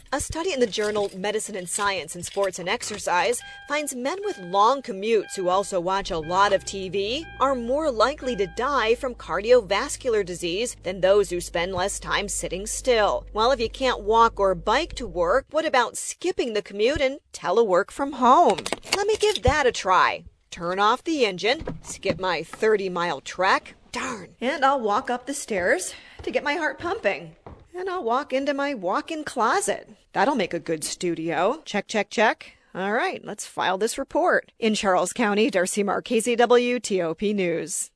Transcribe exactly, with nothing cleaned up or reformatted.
A study in the journal Medicine and Science in Sports and Exercise finds men with long commutes who also watch a lot of T V are more likely to die from cardiovascular disease than those who spend less time sitting still. Well, if you can't walk or bike to work, what about skipping the commute and telework from home? Let me give that a try. Turn off the engine, skip my thirty mile trek, darn, and I'll walk up the stairs to get my heart pumping. And I'll walk into my walk-in closet. That'll make a good studio. Check, check, check. All right, let's file this report. In Charles County, Darcy Marchese, W T O P News.